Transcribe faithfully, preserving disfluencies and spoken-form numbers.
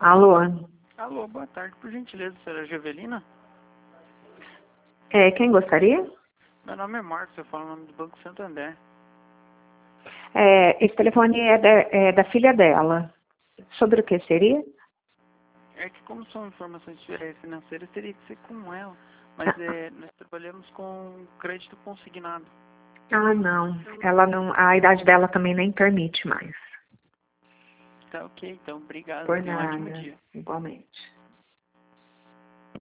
Alô? Alô, boa tarde. Por gentileza, senhora Jovelina? É, quem gostaria? Meu nome é Marcos, eu falo o nome do Banco Santander. É, esse telefone é da, é da filha dela. Sobre o que seria? É que como são informações eh, financeiras, teria que ser com ela. Mas é, nós trabalhamos com crédito consignado. Ah, não. Ela não. A idade dela também nem permite mais. Tá ok, então. Obrigado. Por Tenha um ótimo nada. dia. Igualmente.